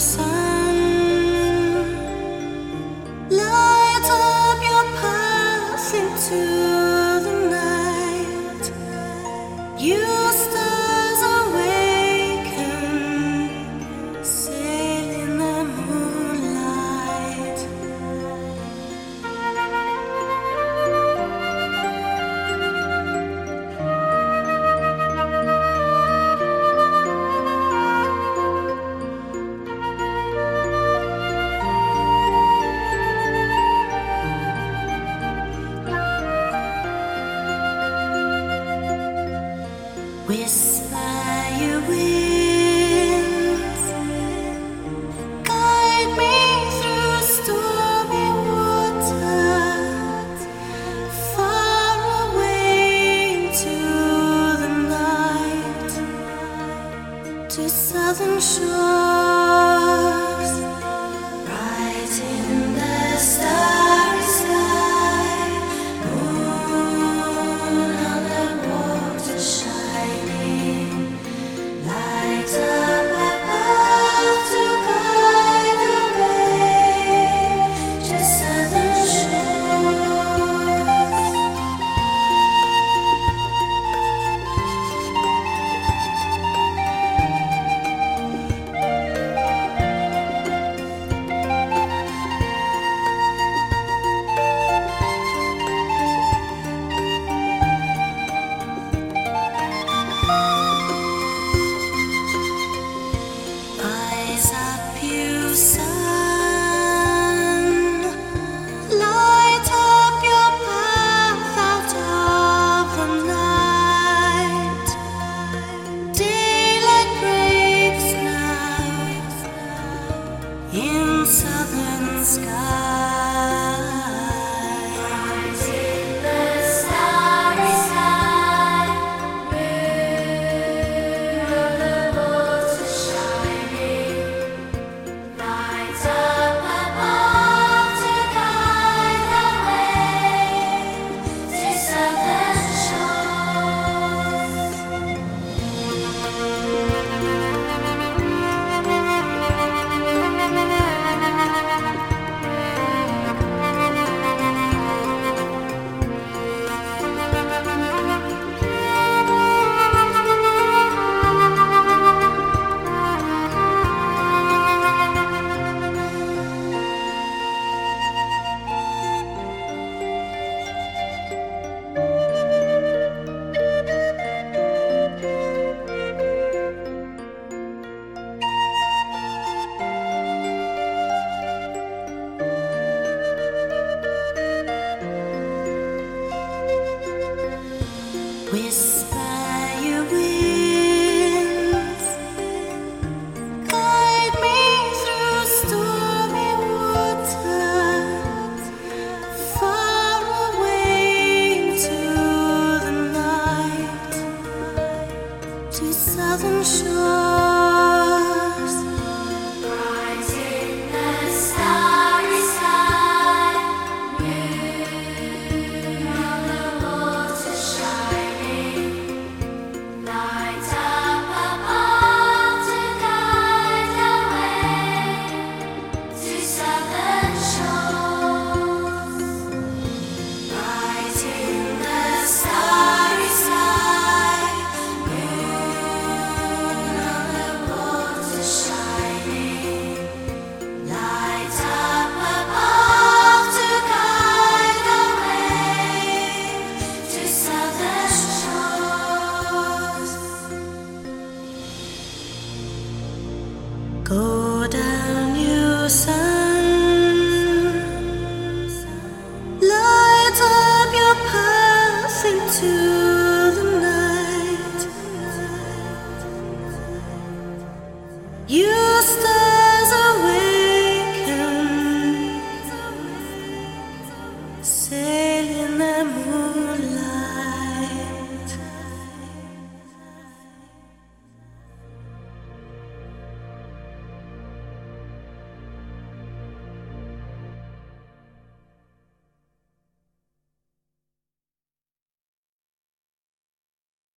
sun, light up your path into the night. You stars awaken, sail in the moonlight. Whisper your winds, guide me through stormy waters, far away into the night, to southern shores, bright in the starry sky, moon on the water shining, light up a path to guide the way to southern shores. Rise up, you sun, light up your path out of the night. Daylight breaks now in southern skies. In the starry sky, moon on the water shining, light up a path to guide the way to southern shores. Whisper your winds, guide me through stormy waters, far away into the night, to southern shores, bright in the starry sky, moon on the water shining, light up a path to guide the way to southern shores. Bright in the starry sky, moon on the water shining, light up a path to guide the way to southern shores. Go down, you sun, light up your path into the night. You stars awaken, sail in the moon.